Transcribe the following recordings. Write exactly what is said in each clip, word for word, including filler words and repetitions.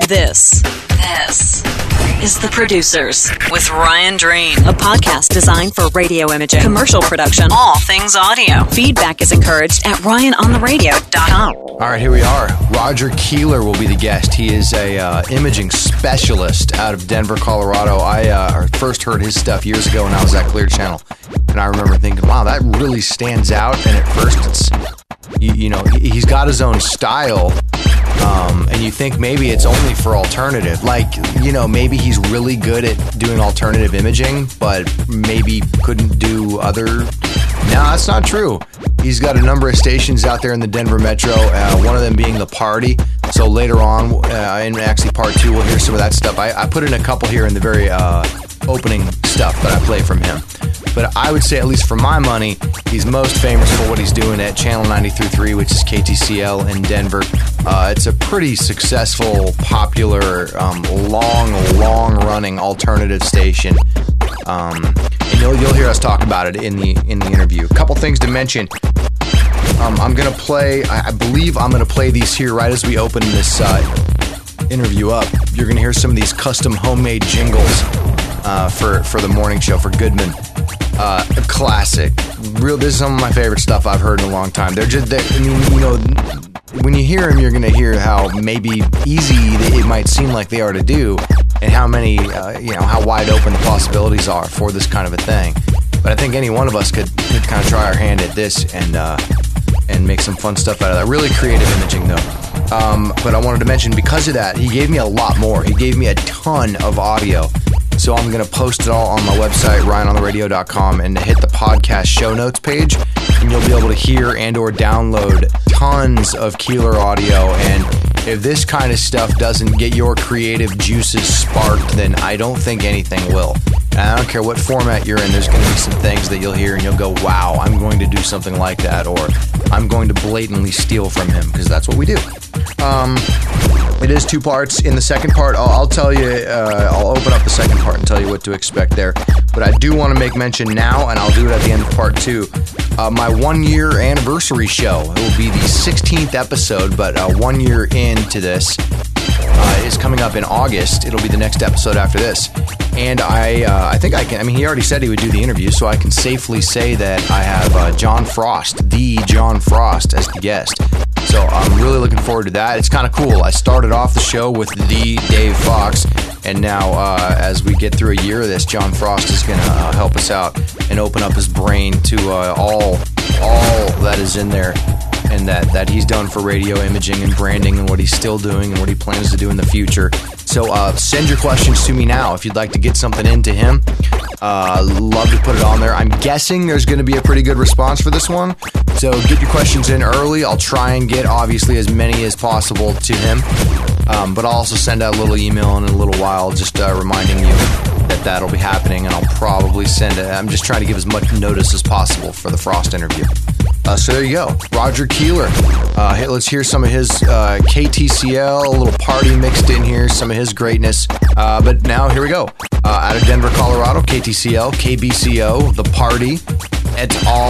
This, this is The Producers with Ryan Drain, a podcast designed for radio imaging, commercial production, all things audio. Feedback is encouraged at ryan on the radio dot com. All right, here we are. Roger Keeler will be the guest. He is a uh, imaging specialist out of Denver, Colorado. I uh, first heard his stuff years ago when I was at Clear Channel, and I remember thinking, wow, that really stands out. And at first it's, you, you know, he's got his own style. Um, and you think maybe it's only for alternative. Like, you know, maybe he's really good at doing alternative imaging, but maybe couldn't do other... No, that's not true. He's got a number of stations out there in the Denver metro, uh, one of them being The Party. So later on, uh, in actually part two, we'll hear some of that stuff. I, I put in a couple here in the very uh, opening stuff that I play from him. But I would say, at least for my money, he's most famous for what he's doing at Channel ninety-three point three, which is K T C L in Denver. Uh, it's a pretty successful, popular, um, long, long-running alternative station. Um, and you'll, you'll hear us talk about it in the in the interview. A couple things to mention. Um, I'm going to play, I, I believe I'm going to play these here right as we open this uh, interview up. You're going to hear some of these custom homemade jingles uh, for, for the morning show, for Goodman. Uh, a classic. Real. This is some of my favorite stuff I've heard in a long time. They're just, they're, I mean, you know, when you hear them, you're going to hear how maybe easy it might seem like they are to do, and how many, uh, you know, how wide open the possibilities are for this kind of a thing. But I think any one of us could, could kind of try our hand at this and uh, and make some fun stuff out of that. Really creative imaging, though. Um, but I wanted to mention, because of that, he gave me a lot more. He gave me a ton of audio. So I'm going to post it all on my website, ryan on the radio dot com, and hit the podcast show notes page, and you'll be able to hear and or download tons of Keeler audio. And if this kind of stuff doesn't get your creative juices sparked, then I don't think anything will. And I don't care what format you're in, there's going to be some things that you'll hear and you'll go, wow, I'm going to do something like that, or I'm going to blatantly steal from him, because that's what we do. Um, it is two parts. In the second part, I'll, I'll tell you, uh, I'll open up the second part and tell you what to expect there. But I do want to make mention now, and I'll do it at the end of part two, uh, my one-year anniversary show. It will be the sixteenth episode, but uh, one year into this uh, is coming up in August. It'll be the next episode after this. And I uh, I think I can, I mean, he already said he would do the interview, so I can safely say that I have uh, John Frost, the John Frost, as the guest. So I'm really looking forward to that. It's kind of cool. I started off the show with the Dave Fox, and now uh, as we get through a year of this, John Frost is going to uh, help us out and open up his brain to uh, all all that is in there, and that, that he's done for radio imaging and branding, and what he's still doing and what he plans to do in the future. So uh, send your questions to me now if you'd like to get something into him. Uh, love to put it on there. I'm guessing there's going to be a pretty good response for this one. So get your questions in early. I'll try and get, obviously, as many as possible to him. Um, but I'll also send out a little email in a little while just uh, reminding you that that'll be happening. And I'll probably send it. I'm just trying to give as much notice as possible for the Frost interview. Uh, so there you go. Roger Keeler. Uh, hey, let's hear some of his uh, K T C L, a little party mixed in here, some of his greatness. Uh, but now, here we go. Uh, out of Denver, Colorado, K T C L, K B C O, The Party, et al.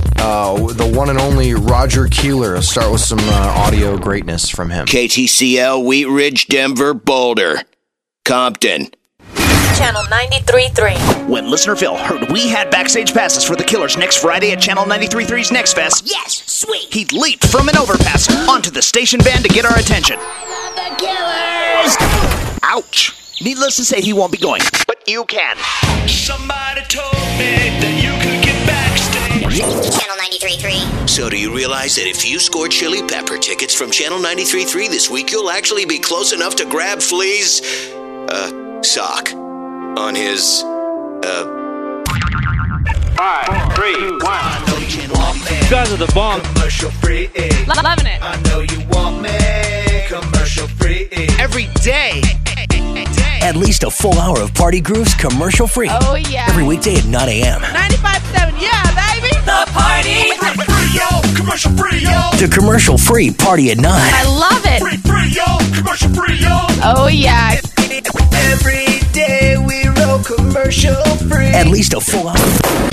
Uh, the one and only Roger Keeler. Let's start with some uh, audio greatness from him. K T C L, Wheat Ridge, Denver, Boulder, Compton. Channel ninety-three point three. When listener Phil heard we had backstage passes for the Killers next Friday at Channel ninety-three point three's Next Fest, Yes, sweet. he leaped from an overpass onto the station band to get our attention. The Killers. Ouch. Needless to say, he won't be going, but you can. Somebody told me that you could get backstage. Channel ninety-three point three. So do you realize that if you score Chili Pepper tickets from Channel ninety-three point three this week, you'll actually be close enough to grab Flea's, uh, sock on his, uh... Five, three, one. You guys are the bomb. Commercial free. Loving it. I know you want me. Commercial free. Every day. At least a full hour of party grooves commercial free. Oh, yeah. Every weekday at nine a.m. ninety-five point seven, yeah, baby. The Party. Free, yo. Commercial free, yo. The commercial free party at nine. I love it. Free, free, yo. Commercial free, yo. Oh, yeah. Every day we roll commercial free. At least a full hour.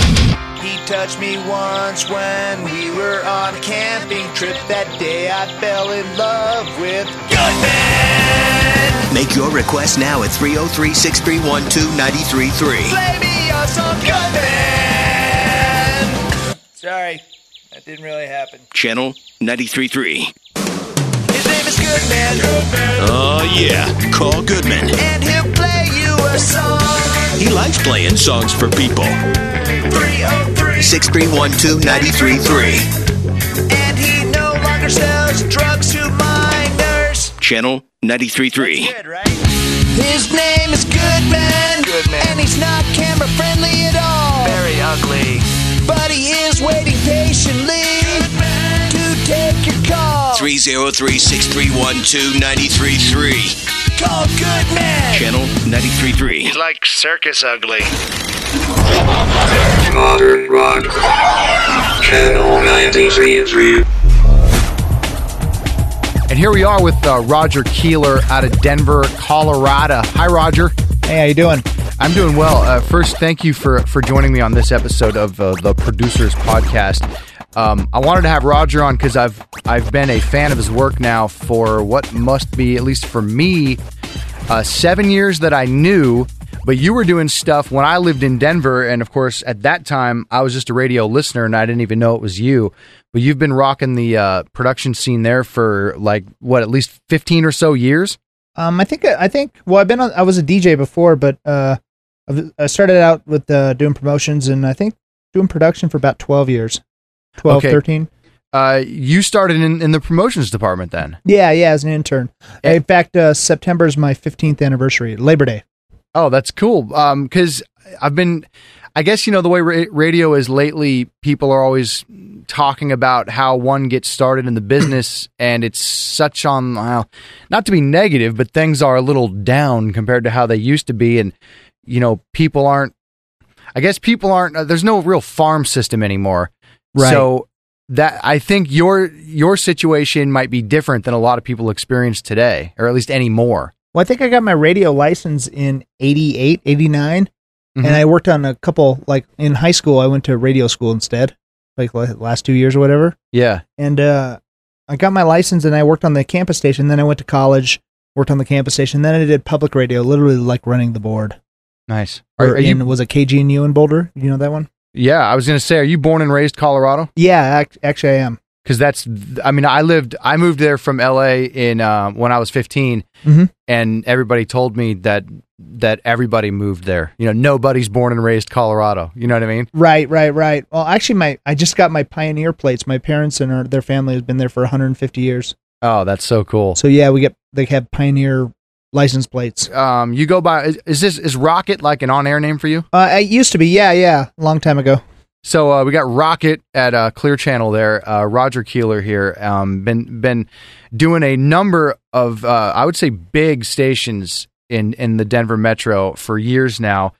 He touched me once when we were on a camping trip. That day I fell in love with Goodman. Make your request now at three oh three, six three one, two nine three three. Play me a song, Goodman. Sorry, that didn't really happen. Channel ninety-three point three. His name is Goodman. Goodman. Oh, yeah. Call Goodman. And he'll play you a song. He likes playing songs for people. three oh three, six three one, two nine three three. and he no longer sells drugs to minors. Channel ninety-three point three. Good, right? His name is Goodman. Goodman. And he's not camera friendly at all. Very ugly. But he is waiting patiently to take your call. three oh three, six three one, two nine three three. Call Goodman. Channel ninety-three point three. He's like circus ugly. Modern Rock. Channel ninety-three point three. And here we are with uh, Roger Keeler out of Denver, Colorado. Hi, Roger. Hey, how you doing? I'm doing well. Uh, first, thank you for, for joining me on this episode of uh, the Producers Podcast. Um, I wanted to have Roger on because I've I've been a fan of his work now for what must be, at least for me, uh, seven years that I knew. But you were doing stuff when I lived in Denver, and of course, at that time, I was just a radio listener, and I didn't even know it was you. But you've been rocking the uh, production scene there for like what, at least fifteen or so years. Um, I think I think well, I've been on. I was a D J before, but uh, I've- I started out with uh, doing promotions, and I think doing production for about twelve years, twelve, Okay. thirteen. Uh, you started in, in the promotions department then. Yeah, yeah, as an intern. In fact, uh, September is my fifteenth anniversary, Labor Day. Oh, that's cool. Um, because I've been, I guess, you know, the way ra- radio is lately, people are always talking about how one gets started in the business, and it's such on, well, not to be negative, but things are a little down compared to how they used to be. And, you know, people aren't, I guess people aren't, uh, there's no real farm system anymore. Right. So that, I think your, your situation might be different than a lot of people experience today, or at least anymore. Well, I think I got my radio license in eighty-eight, eighty-nine, Mhm. and I worked on a couple, like in high school, I went to radio school instead, like the last two years or whatever. Yeah. And uh, I got my license and I worked on the campus station. Then I went to college, worked on the campus station. Then I did public radio, literally like running the board. Nice. Or Are, are in, you, was it K G N U in Boulder? You know that one? yeah, I was going to say, are you born and raised Colorado? Yeah, ac- actually I am. Because that's, I mean, I lived, I moved there from L A in uh, when I was fifteen, Mhm. and everybody told me that that everybody moved there. You know, nobody's born and raised Colorado. You know what I mean? Right, right, right. Well, actually, my I just got my Pioneer plates. My parents and our, their family has been there for one hundred fifty years. Oh, that's so cool. So yeah, we get they have Pioneer license plates. Um, you go by, is, is this is Rocket like an on-air name for you? Uh, it used to be, yeah, yeah, a long time ago. So uh, we got Rocket at uh, Clear Channel there. Uh, Roger Keeler here. Um, been been doing a number of uh, I would say big stations in, in the Denver metro for years now.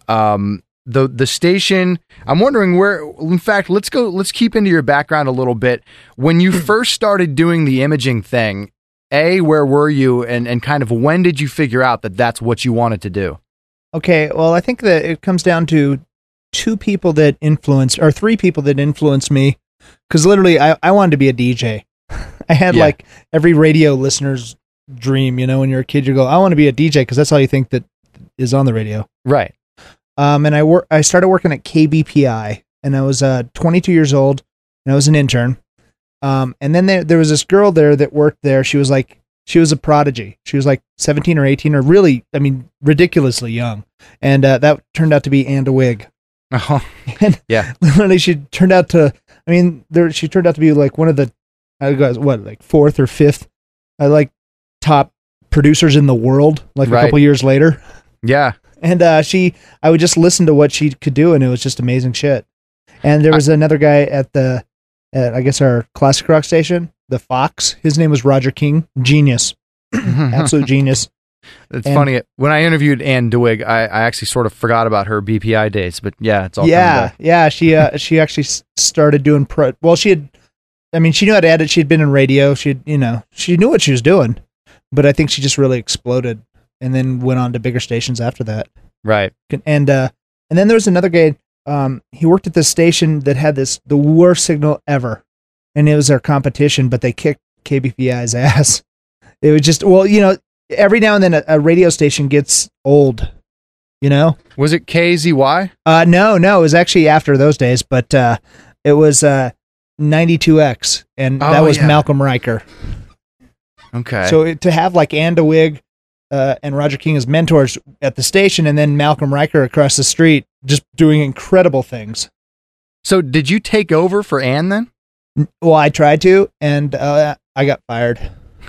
Um, the the station. I'm wondering where. In fact, let's go. Let's keep into your background a little bit. When you first started doing the imaging thing, A, where were you, and and kind of when did you figure out that that's what you wanted to do? Okay, well, I think that it comes down to two people that influenced, or three people that influenced me, because literally I, I wanted to be a D J. I had Yeah. like every radio listener's dream, you know, when you're a kid, you go, I want to be a D J, because that's all you think that is on the radio. Right. Um, and I wor- I started working at K B P I, and I was uh, twenty-two years old, and I was an intern. Um, and then there, there was this girl there that worked there. She was like, she was a prodigy. She was like seventeen or eighteen, or really, I mean, ridiculously young. And uh, that turned out to be Ann DeWig. Oh, And yeah. literally, she turned out to, I mean, there, she turned out to be like one of the, I guess, what, like fourth or fifth, uh, like top producers in the world, like Right. a couple years later. Yeah. And uh, she, I would just listen to what she could do, and it was just amazing shit. And there was another guy at the, at, I guess, our classic rock station, the Fox. His name was Roger King. Genius. Absolute genius. It's And- funny. When I interviewed Ann DeWig, I, I actually sort of forgot about her B P I days, but yeah, it's all coming Yeah, back. yeah. She uh, she actually s- started doing pro. Well, she had, I mean, she knew how to edit. She'd been in radio. She'd, you know, she knew what she was doing. But I think she just really exploded, and then went on to bigger stations after that. Right. And uh, and then there was another guy. Um, he worked at this station that had this the worst signal ever, and it was their competition. But they kicked K B P I's ass. It was just, well, you know, every now and then a, a radio station gets old, you know? Was it K Z Y? Uh, no, no, it was actually after those days, but uh, it was uh, ninety-two X, and that Oh, was yeah. Malcolm Riker. Okay. So it, to have like Andawig uh, and Roger King as mentors at the station, and then Malcolm Riker across the street just doing incredible things. So did you take over for Ann then? N- Well, I tried to, and uh, I got fired.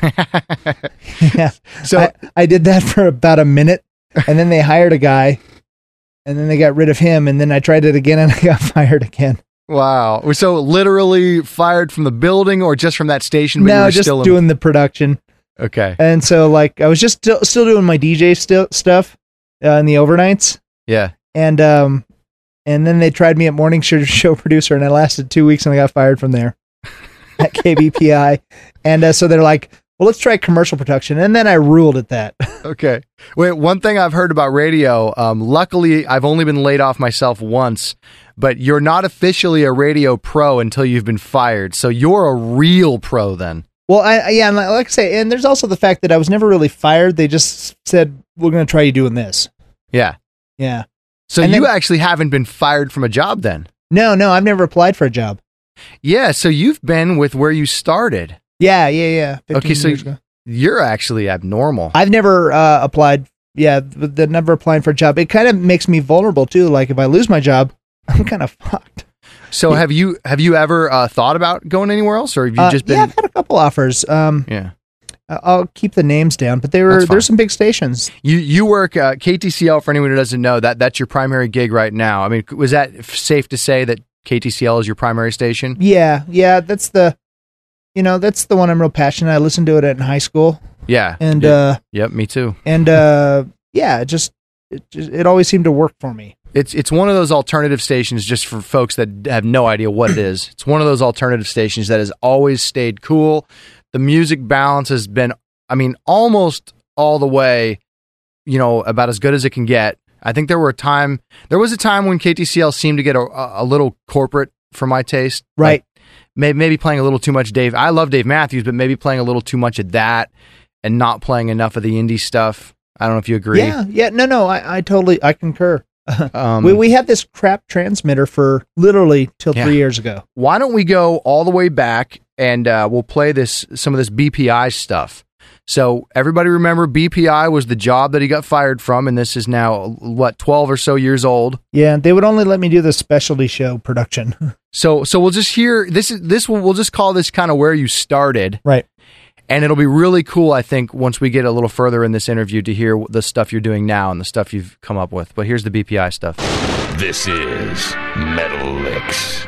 Yeah. So I, I did that for about a minute, and then they hired a guy, and then they got rid of him, and then I tried it again, and I got fired again. wow. So literally fired from the building, or just from that station? But you No, were just still in- doing the production. Okay. And so, like, I was just still still doing my D J still stuff uh, in the overnights, Yeah. and um, and then they tried me at morning show, show producer, and I lasted two weeks, and I got fired from there at K B P I. And uh, so they're like, well, let's try commercial production, and then I ruled at that. Okay. Wait, one thing I've heard about radio, um, luckily I've only been laid off myself once, but you're not officially a radio pro until you've been fired. So you're a real pro then. Well, I, I yeah, and like, like I say, and there's also the fact that I was never really fired. They just said, we're going to try you doing this. Yeah. Yeah. So And you then- actually haven't been fired from a job then? No, no, I've never applied for a job. Yeah. So you've been with where you started. Yeah, yeah, yeah. fifteen Okay. So years ago. you're actually abnormal. I've never uh, applied. Yeah, the, the never applying for a job. It kind of makes me vulnerable too. Like if I lose my job, I'm kind of fucked. So have you have you ever uh, thought about going anywhere else, or have you Uh, just been? yeah, I've had a couple offers. Um, yeah. I- I'll keep the names down, but they were That's fine. there's some big stations. You you work uh, K T C L. For anyone who doesn't know, that that's your primary gig right now. I mean, was that f- safe to say that K T C L is your primary station? Yeah, yeah, that's the, you know, that's the one I'm real passionate. I listened to it in high school, Yeah. and yeah. uh, Yep, me too. and uh, yeah, it just it, just it always seemed to work for me. It's it's one of those alternative stations, just for folks that have no idea what it is. It's one of those alternative stations that has always stayed cool. The music balance has been, I mean, almost all the way, you know, about as good as it can get. I think there were a time, there was a time when K T C L seemed to get a, a little corporate for my taste. Right. Like maybe, maybe playing a little too much Dave. I love Dave Matthews, but maybe playing a little too much of that and not playing enough of the indie stuff. I don't know if you agree. Yeah, yeah, no, no, I, I totally I concur. Um, we we had this crap transmitter for literally till Yeah. three years ago. Why don't we go all the way back and uh, we'll play this some of this B P I stuff. So everybody remember B P I was the job that he got fired from, and this is now what twelve or so years old. Yeah, they would only let me do the specialty show production. So so we'll just hear this is this will we'll just call this kind of where you started, Right. and it'll be really cool. I think once we get a little further in this interview to hear the stuff you're doing now and the stuff you've come up with. But here's the B P I stuff. This is Metal Licks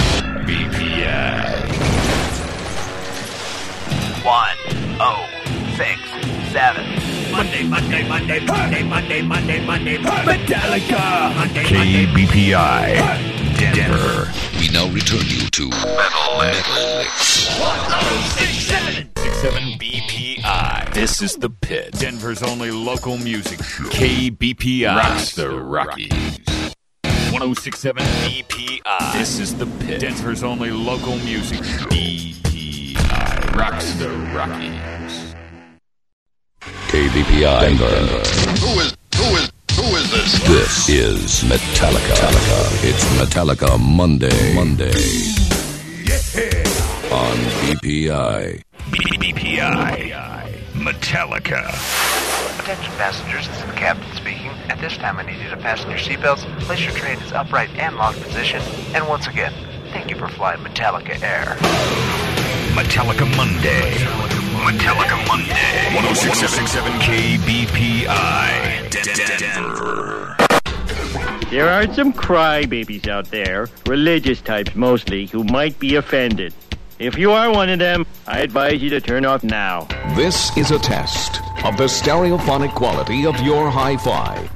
B P I. One, oh, six, seven. Monday, Monday, Monday, Monday, Monday, Monday, Monday, Metallica. Monday, K B P I, Denver. We now return you to Metal Licks. one oh six seven. six seven B P I. This is the Pit, Denver's only local music show. K B P I rocks the Rockies. one oh six seven B P I. This is the Pit, Denver's only local music show. B P I rocks the Rockies. K B P I Denver. Who is who is who is this? This is Metallica. Metallica. It's Metallica Monday. Monday. Yeah. On B P I. B P I. Metallica. Attention passengers, this is the captain speaking. At this time I need you to fasten your seatbelts, place your tray in its upright and locked position, and once again, thank you for flying Metallica Air. Metallica Monday. Metallica Monday. one oh six seven K B P I. Denver. There are some crybabies out there, religious types mostly, who might be offended. If you are one of them, I advise you to turn off now. This is a test of the stereophonic quality of your hi-fi.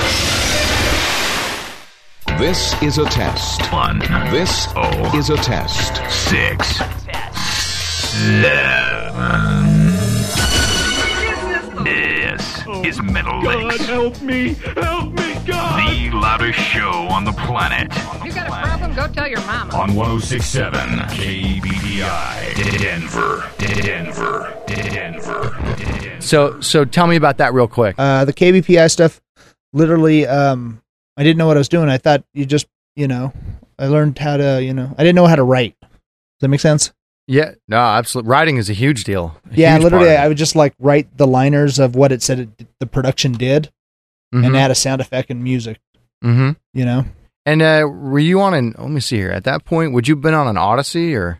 This is a test. One. This oh. is a test. Six. Seven. This is Metal Links. God, help me! Help me, God! The loudest show on the planet. You got a problem? Go tell your mama. On one oh six point seven K B P I, Denver, Denver, Denver, Denver. So, so tell me about that real quick. Uh, the K B P I stuff, literally, um, I didn't know what I was doing. I thought you just, you know, I learned how to, you know, I didn't know how to write. Does that make sense? Yeah, no, absolutely. Writing is a huge deal. A yeah, huge literally, part of it. I would just like write the liners of what it said it, the production did, Mhm. and add a sound effect and music. Mm-hmm. You know. And uh, were you on an? Let me see here. At that point, would you have been on an Odyssey or?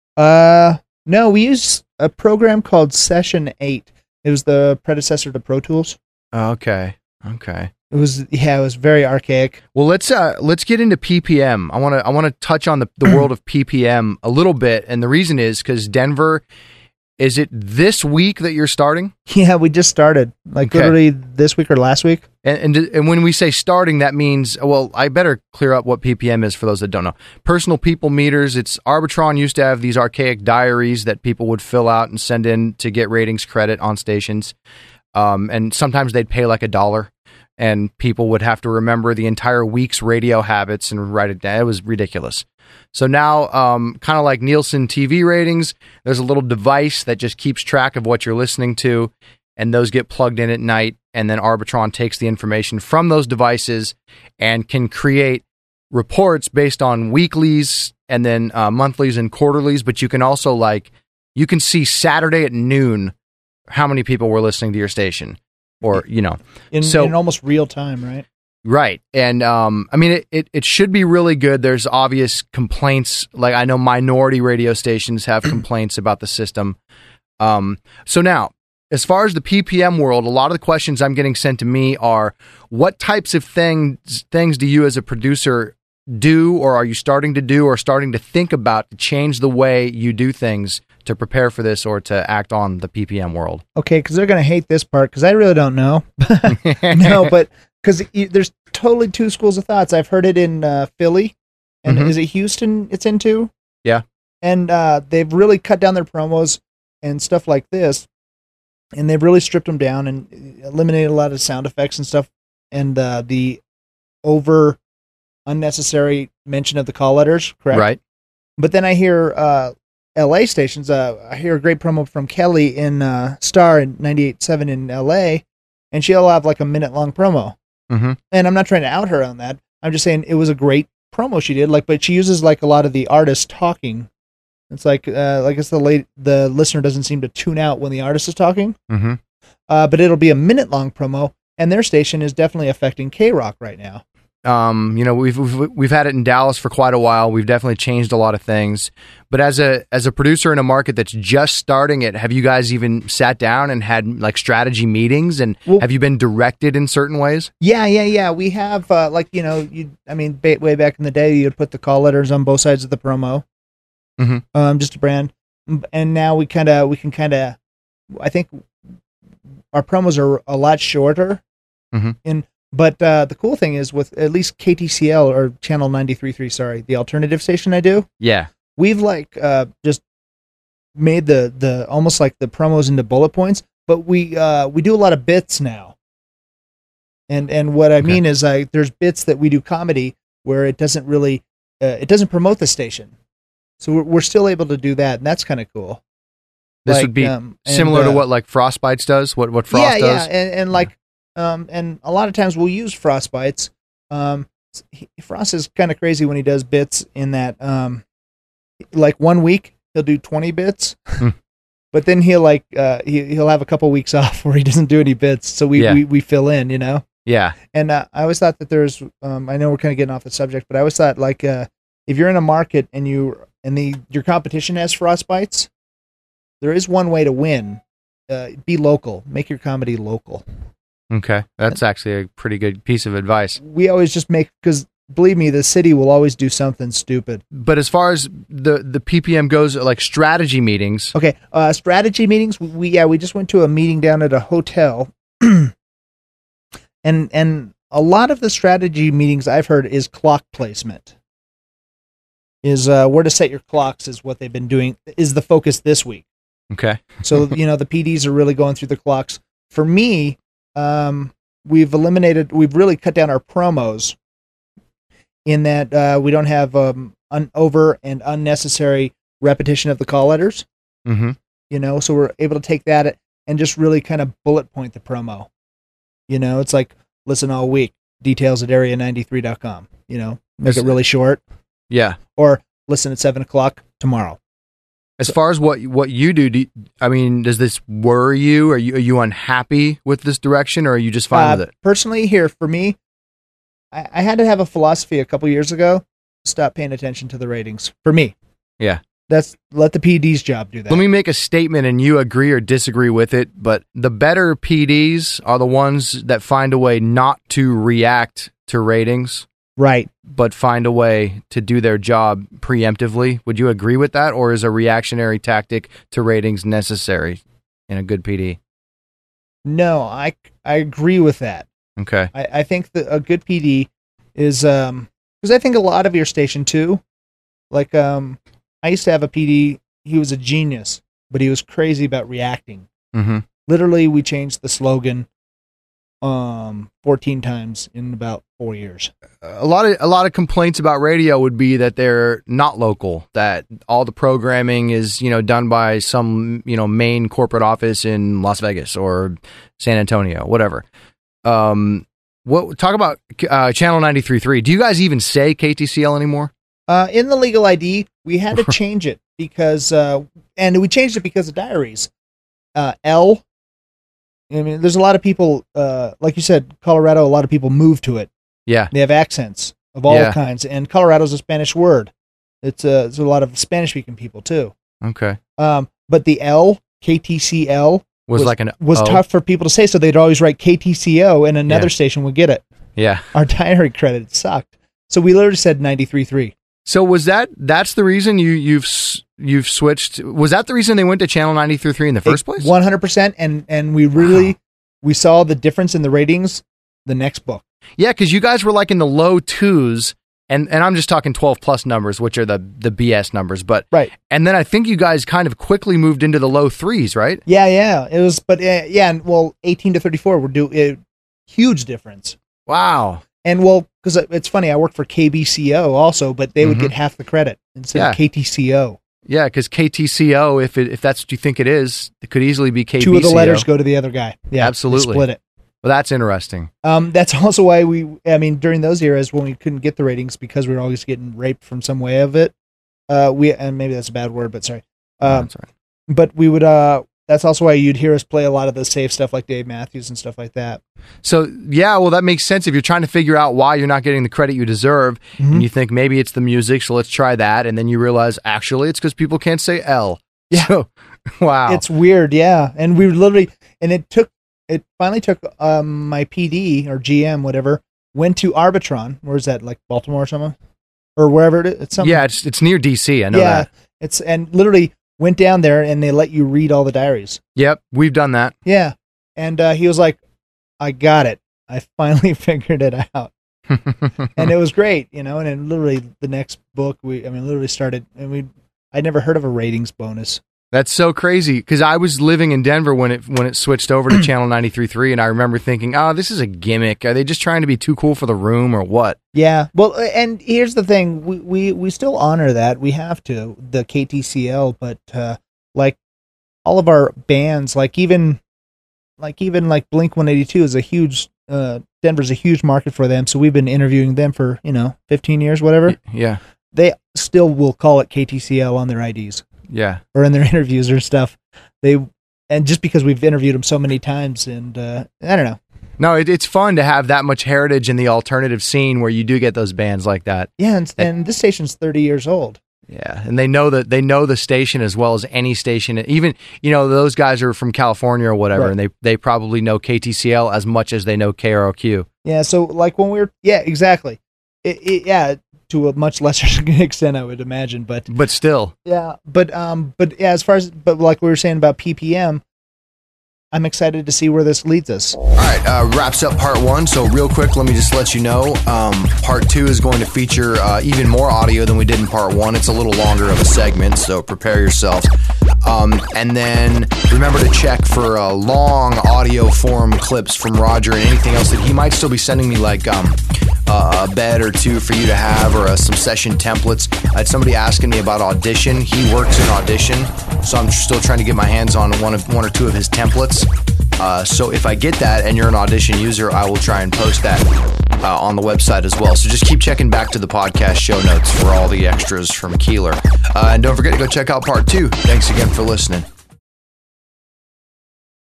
Uh, no, we used a program called Session Eight. It was the predecessor to Pro Tools. Oh, okay. Okay. It was yeah, it was very archaic. Well, let's uh, let's get into P P M. I want to I want to touch on the, the world of P P M a little bit, and the reason is because Denver. Is it this week that you're starting? Yeah, we just started, like Okay. literally this week or last week. And, and and when we say starting, that means, well, I better clear up what P P M is for those that don't know. Personal people meters. It's Arbitron used to have these archaic diaries that people would fill out and send in to get ratings credit on stations. Um, and sometimes they'd pay like a dollar, and people would have to remember the entire week's radio habits and write it down. It was ridiculous. So now, um, kind of like Nielsen T V ratings, there's a little device that just keeps track of what you're listening to, and those get plugged in at night, and then Arbitron takes the information from those devices and can create reports based on weeklies and then uh, monthlies and quarterlies, but you can also, like, you can see Saturday at noon how many people were listening to your station, or, you know. In, so, in almost real time, right? Right. And, um, I mean, it, it, it should be really good. There's obvious complaints. Like, I know minority radio stations have complaints about the system. Um, so now, as far as the P P M world, a lot of the questions I'm getting sent to me are, what types of things, things do you as a producer do, or are you starting to do, or starting to think about to change the way you do things to prepare for this or to act on the P P M world? Okay, because they're going to hate this part, because I really don't know. No, but because there's totally two schools of thoughts. I've heard it in uh, Philly, and Mhm. is it Houston it's into? Yeah. And uh, they've really cut down their promos and stuff like this, and they've really stripped them down and eliminated a lot of sound effects and stuff, and uh, the over unnecessary mention of the call letters, correct? Right. But then I hear uh, L A stations. Uh, I hear a great promo from Kelly in uh, Star in ninety-eight point seven in L A, and she'll have like a minute long promo. Mm-hmm. And I'm not trying to out her on that. I'm just saying it was a great promo she did. Like, but she uses like a lot of the artist talking. It's like, uh, like it's the late, the listener doesn't seem to tune out when the artist is talking. Mm-hmm. Uh, but it'll be a minute long promo, and their station is definitely affecting K-Rock right now. Um, you know, we've, we've we've had it in Dallas for quite a while. We've definitely changed a lot of things. But as a as a producer in a market that's just starting it, have you guys even sat down and had like strategy meetings? And Well- have you been directed in certain ways? Yeah, yeah, yeah. We have, uh, like, you know, you. I mean, ba- way back in the day, you'd put the call letters on both sides of the promo. Mhm. Um, just a brand, and now we kind of we can kind of. I think our promos are a lot shorter. Mhm. In but uh, the cool thing is with at least K T C L or Channel ninety-three point three, sorry, the alternative station I do. Yeah. We've like uh, just made the the almost like the promos into bullet points, but we uh, we do a lot of bits now. And and what I mean is like there's bits that we do comedy where it doesn't really uh, it doesn't promote the station, so we're, we're still able to do that, and that's kind of cool. This Like, would be um, and, similar to uh, what like Frostbites does. What what Frost yeah, does. yeah, and, and like um and a lot of times we'll use Frostbites. Um, he, Frost is kind of crazy when he does bits in that um like one week he'll do twenty bits. But then he'll like uh, he he'll have a couple weeks off where he doesn't do any bits, so we Yeah. we, we fill in, you know. Yeah. And uh, I always thought that there's um, I know we're kind of getting off the subject, but I always thought like uh, if you're in a market and you and the your competition has Frostbites, there is one way to win. Uh, be local. Make your comedy local. Okay, that's actually a pretty good piece of advice. We always just make because believe me, the city will always do something stupid. But as far as the the P P M goes, like strategy meetings. Okay, uh, strategy meetings. We, we yeah, we just went to a meeting down at a hotel, and and a lot of the strategy meetings I've heard is clock placement. Is uh, where to set your clocks is what they've been doing. Is the focus this week. Okay. So you know the P Ds are really going through the clocks. For me, um, we've eliminated, we've really cut down our promos in that uh, we don't have um, un- over and unnecessary repetition of the call letters. Mm-hmm. You know, so we're able to take that and just really kind of bullet point the promo. You know, it's like, listen all week, details at area ninety-three dot com. You know, make it really short. Yeah. Or listen at seven o'clock tomorrow. As far as what what you do, do you, I mean, does this worry you? Are you are you unhappy with this direction, or are you just fine Uh, with it? personally, here for me, I, I had to have a philosophy a couple years ago. Stop paying attention to the ratings. For me, Yeah. that's let the P D's job do that. Let me make a statement, and you agree or disagree with it. But the better P Ds are the ones that find a way not to react to ratings, right? But find a way to do their job preemptively. Would you agree with that, or is a reactionary tactic to ratings necessary in a good P D? No, I I agree with that. Okay. I, I think that a good P D is um because I think a lot of your station too, like um I used to have a P D. He was a genius, but he was crazy about reacting. Mm-hmm. Literally, we changed the slogan um fourteen times in about four years. A lot of a lot of complaints about radio would be that they're not local, that all the programming is, you know, done by some, you know, main corporate office in Las Vegas or San Antonio, whatever. Um, what talk about uh, Channel ninety-three point three? Do you guys even say K T C L anymore? Uh, in the legal I D, we had to change it because, uh, and we changed it because of diaries. Uh, L. I mean, there's a lot of people, uh, like you said, Colorado. A lot of people move to it. Yeah, they have accents of all Yeah. kinds, and Colorado's a Spanish word. It's a, there's a lot of Spanish-speaking people too. Okay. Um, but the L, K T C L, Was like an was O. tough for people to say, so they'd always write K T C O, and another Yeah. station would get it. Yeah. Our diary credit sucked, so we literally said ninety-three point three. So was that that's the reason you you've s- you've switched? Was that the reason they went to Channel ninety-three point three in the first place? One hundred percent, and and we really we saw the difference in the ratings the next book. Yeah, because you guys were like in the low twos, and, and I'm just talking twelve plus numbers, which are the, the B S numbers. But right, and then I think you guys kind of quickly moved into the low threes, right? Yeah, yeah, it was, but uh, yeah, and well, eighteen to thirty-four would do a huge difference. Wow. And well, because it's funny, I worked for K B C O also, but they would Mhm. get half the credit instead Yeah. of K T C O. Yeah, because K T C O, if it, if that's what you think it is, it could easily be K B C O. Two of the letters go to the other guy. Yeah, they absolutely. split it. Well, that's interesting. Um, that's also why we, I mean, during those eras when we couldn't get the ratings because we were always getting raped from some way of it. Uh, we and maybe that's a bad word, but sorry. Um, No, that's right. But we would. Uh, that's also why you'd hear us play a lot of the safe stuff like Dave Matthews and stuff like that. So, yeah, well, that makes sense. If you're trying to figure out why you're not getting the credit you deserve, Mhm. and you think maybe it's the music, so let's try that, and then you realize, actually, it's because people can't say L. Yeah. So, wow. It's weird, yeah. And we literally, and it took, it finally took um, my P D or G M, whatever, went to Arbitron. Where's that, like Baltimore or something? Or wherever it is. It's something. Yeah, it's it's near D C. I know yeah, that. It's, and literally went down there and they let you read all the diaries. Yep, we've done that. Yeah. And uh, he was like, I got it. I finally figured it out. And it was great, you know, and then literally the next book, we, I mean, literally started, and we, I'd never heard of a ratings bonus. That's so crazy because I was living in Denver when it when it switched over to Channel ninety-three point three, and I remember thinking, "Oh, this is a gimmick. Are they just trying to be too cool for the room, or what?" Yeah. Well, and here's the thing: we we, we still honor that. We have to the K T C L, but uh, like all of our bands, like even like even like Blink one eighty-two is a huge. Uh, Denver's a huge market for them, so we've been interviewing them for you know fifteen years, whatever. Yeah. They still will call it K T C L on their I Ds. Yeah. Or in their interviews or stuff. They and just because we've interviewed them so many times, and uh, I don't know. No, it, it's fun to have that much heritage in the alternative scene where you do get those bands like that. Yeah, and, and this station's thirty years old. Yeah, and they know that they know the station as well as any station. Even you know those guys are from California or whatever, Right. and they they probably know K T C L as much as they know K R O Q. Yeah, so like when we were, yeah, exactly. It, it, yeah, to a much lesser extent, I would imagine, but But still, yeah, but um, but yeah, as far as but like we were saying about P P M, I'm excited to see where this leads us. All right, uh, wraps up part one. So real quick, let me just let you know, um, part two is going to feature uh, even more audio than we did in part one. It's a little longer of a segment, so prepare yourselves. Um, and then remember to check for uh, long audio form clips from Roger and anything else that he might still be sending me, like um, uh, a bed or two for you to have, or uh, some session templates. I had somebody asking me about Audition. He works in Audition, so I'm still trying to get my hands on one of one or two of his templates. Uh, so if I get that and you're an Audition user, I will try and post that uh, on the website as well. So just keep checking back to the podcast show notes for all the extras from Keeler. Uh, and don't forget to go check out part two. Thanks again for listening.